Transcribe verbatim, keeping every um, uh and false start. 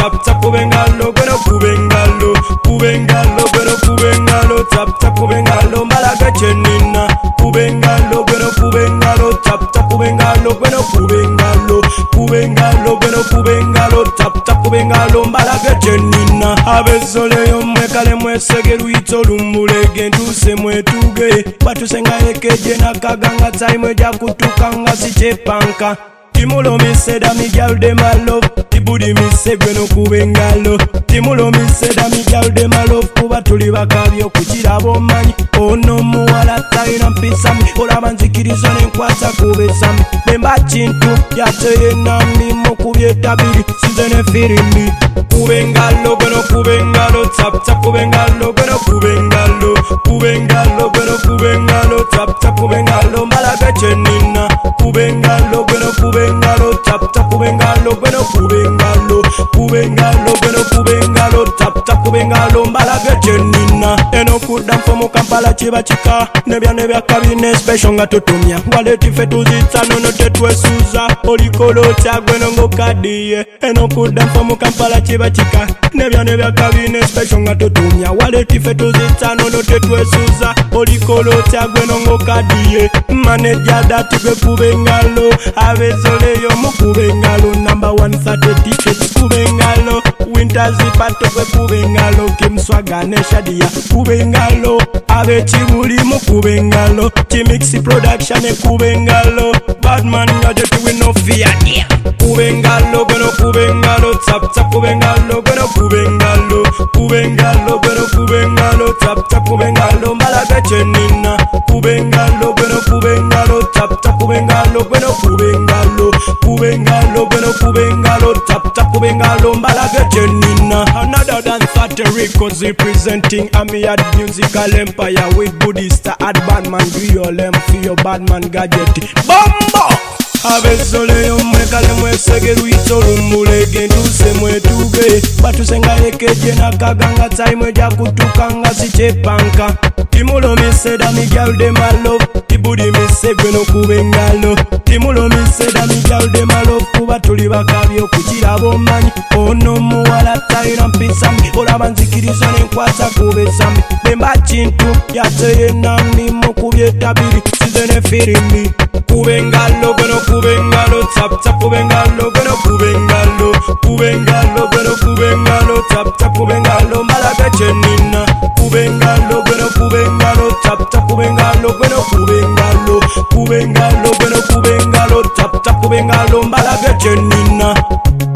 tap tap kubengalo gweno kubengalo kubengalo gweno kubengalo tap tap kubengalo mbalaga chenina kubengalo gweno kubengalo tap tap kubengalo gweno kubengalo kubengalo gweno kubengalo tap tap kubengalo mbalaga chenina abezoleyo mwekale mwesege luito lumbulege nduse mwetuge batusenga ekeje nakaganga taimwe ja kutukanga sichepanka Timulo mi said that me girl dem a love. The booty me say gweno kubengalo. Timulo me said that me girl dem a love. Kuba tuli bakabyo kuchira bomanyi. Ono muwala taina mpisa mi. Ola manzikirizo nenkwasa kubesa mi. Bemba chintu yateye nami mokubye tabiri. Sizene firimi. Kubengalo gweno kubengalo. Tap tap kubengalo gweno kubengalo. Kubengalo gweno kubengalo. Tap tap kubengalo mbalaga chenina. Kubengalo gweno kubengalo. Kubengalo, tap tap kubengalo, gweno kubengalo, kubengalo, gweno kubengalo, tap tap kubengalo, mbalaga chenina. Eno kudam fomu Kampala chiba chika, nebya nebya kabine special nga tutumya. Wale tife tuzita nono tetwe suza, olikolo cha gweno ngo kadiye. Eno kudam fomu Kampala chiba chika, nebya nebya kabine special nga tutumya. Wale tife tuzita nono tetwe suza, olikolo cha gweno ngo kadiye. Manager dati gwe kubengalo, avezole yo mukubengalo number one thirty tickets kubengalo winter zipato kwe kubengalo kimswaga neshadia kubengalo ave chibuli mukubengalo Timixi production e kubengalo badman ngajeti we no fear yeah. Kubengalo gweno kubengalo tap tap kubengalo gweno kubengalo kubengalo gweno kubengalo tap tap kubengalo mbalaga chenina kubengalo gweno kubengalo tap tap kubengalo gweno kubengalo kubengalo gweno kubengalo tap tap kubengalo mbalaga chenina. Another than thirty records representing Amiad musical empire with Buddhista ad badman violem for your badman gadget bombo. Abezoleyo mwekale mwesege luito lumbulege nduse mwetuge batusenga ekeje nakaganga taimwe ja kutukanga sichepanka Timulo mi said that me girl dem a love. The booty me say gweno kubengalo. Timulo mi said that me girl dem a love. Kuba tuli bakabyo kuchira bomanyi. Ono muwala taina mpisa mi. Ola banzikirizo nenkwasa kubesa mi. Bemba chintu yateye nami mokubye tabiri. Sizene firimi. Kubengalo gweno kubengalo. Tap tap kubengalo gweno kubengalo. Kubengalo gweno kubengalo. Tap tap kubengalo mbalaga chenina. Kubengalo gweno kubengalo. Tap tap kubengalo gweno kubengalo. Kubengalo gweno kubengalo. Tap tap kubengalo mbalaga chenina.